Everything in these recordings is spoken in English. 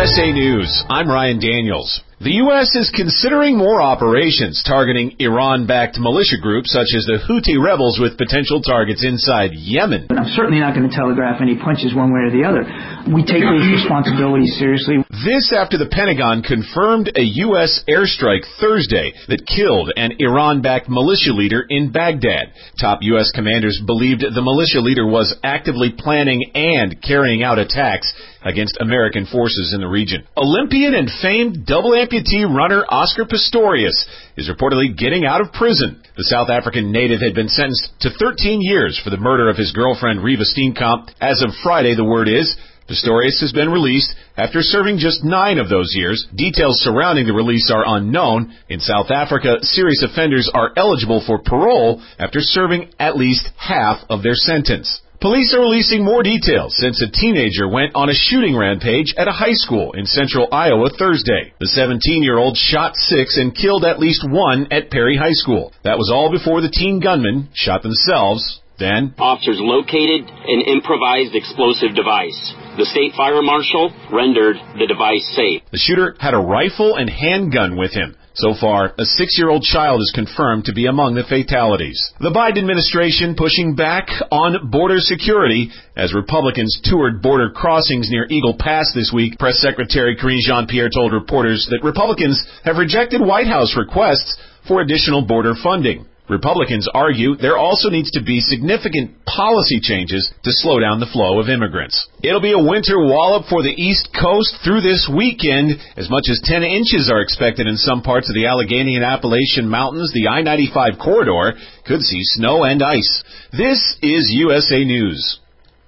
USA News, I'm Ryan Daniels. The U.S. is considering more operations targeting Iran-backed militia groups such as the Houthi rebels with potential targets inside Yemen. But I'm certainly not going to telegraph any punches one way or the other. We take those responsibilities seriously. This after the Pentagon confirmed a U.S. airstrike Thursday that killed an Iran-backed militia leader in Baghdad. Top U.S. commanders believed the militia leader was actively planning and carrying out attacks against American forces in the region. Olympian and famed double amputee runner Oscar Pistorius is reportedly getting out of prison. The South African native had been sentenced to 13 years for the murder of his girlfriend Reva Steenkamp. As of Friday, the word is, Pistorius has been released after serving just 9 of those years. Details surrounding the release are unknown. In South Africa, serious offenders are eligible for parole after serving at least half of their sentence. Police are releasing more details since a teenager went on a shooting rampage at a high school in central Iowa Thursday. The 17-year-old shot 6 and killed at least 1 at Perry High School. That was all before the teen gunmen shot themselves. Then, officers located an improvised explosive device. The state fire marshal rendered the device safe. The shooter had a rifle and handgun with him. So far, a 6-year-old child is confirmed to be among the fatalities. The Biden administration pushing back on border security as Republicans toured border crossings near Eagle Pass this week. Press Secretary Karine Jean-Pierre told reporters that Republicans have rejected White House requests for additional border funding. Republicans argue there also needs to be significant policy changes to slow down the flow of immigrants. It'll be a winter wallop for the East Coast through this weekend. As much as 10 inches are expected in some parts of the Allegheny and Appalachian Mountains. The I-95 corridor could see snow and ice. This is USA News.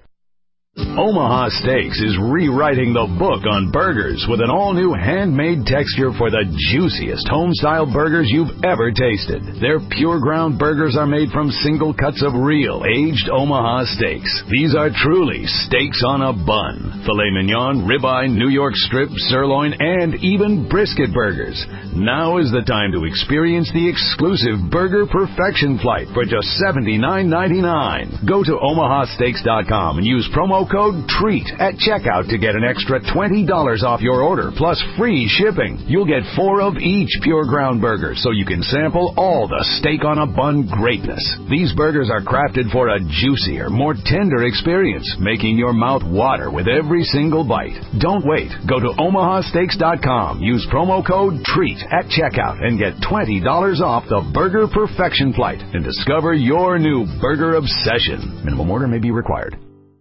Omaha Steaks is rewriting the book on burgers with an all-new handmade texture for the juiciest home-style burgers you've ever tasted. Their pure ground burgers are made from single cuts of real, aged Omaha steaks. These are truly steaks on a bun. Filet mignon, ribeye, New York strip, sirloin, and even brisket burgers. Now is the time to experience the exclusive Burger Perfection Flight for just $79.99. Go to omahasteaks.com and use promo code TREAT at checkout to get an extra $20 off your order plus free shipping. You'll get 4 of each pure ground burger so you can sample all the steak on a bun greatness. These burgers are crafted for a juicier, more tender experience, making your mouth water with every single bite. Don't wait. Go to omahasteaks.com. Use promo code TREAT at checkout and get $20 off the Burger Perfection Flight and discover your new burger obsession. Minimum order may be required.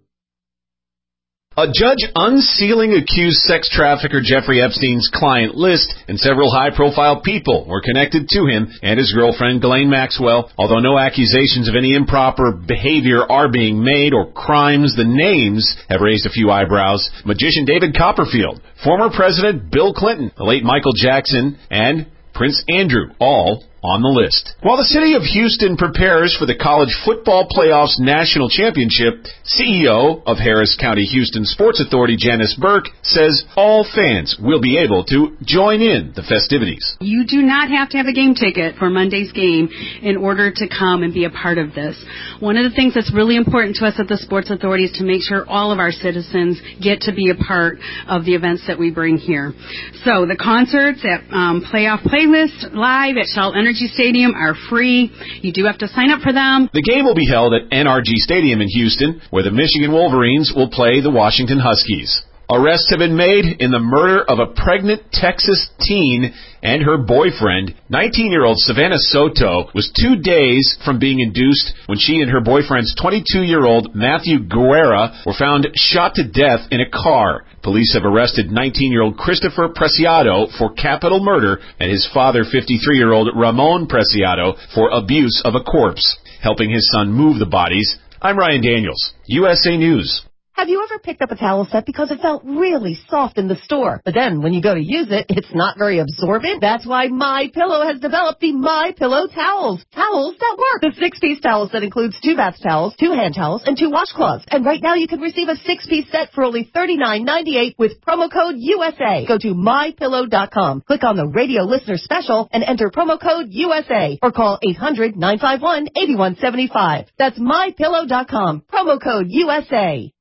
A judge unsealing accused sex trafficker Jeffrey Epstein's client list, and several high-profile people were connected to him and his girlfriend Ghislaine Maxwell. Although no accusations of any improper behavior are being made or crimes, the names have raised a few eyebrows. Magician David Copperfield, former President Bill Clinton, the late Michael Jackson, and Prince Andrew, all on the list. While the city of Houston prepares for the College Football Playoffs National Championship, CEO of Harris County Houston Sports Authority Janice Burke says all fans will be able to join in the festivities. You do not have to have a game ticket for Monday's game in order to come and be a part of this. One of the things that's really important to us at the Sports Authority is to make sure all of our citizens get to be a part of the events that we bring here. So the concerts at Playoff Playlist Live at Shell Energy Stadium are free. You do have to sign up for them. The game will be held at NRG Stadium in Houston, where the Michigan Wolverines will play the Washington Huskies. Arrests have been made in the murder of a pregnant Texas teen and her boyfriend. 19-year-old Savannah Soto was 2 days from being induced when she and her boyfriend's 22-year-old Matthew Guerra were found shot to death in a car. Police have arrested 19-year-old Christopher Preciado for capital murder and his father, 53-year-old Ramon Preciado, for abuse of a corpse, helping his son move the bodies. I'm Ryan Daniels, USA News. Have you ever picked up a towel set because it felt really soft in the store, but then when you go to use it, it's not very absorbent? That's why MyPillow has developed the MyPillow towels. Towels that work. The 6-piece towel set includes 2 bath towels, 2 hand towels, and 2 washcloths. And right now you can receive a 6-piece set for only $39.98 with promo code USA. Go to MyPillow.com. Click on the radio listener special and enter promo code USA or call 800-951-8175. That's MyPillow.com. Promo code USA.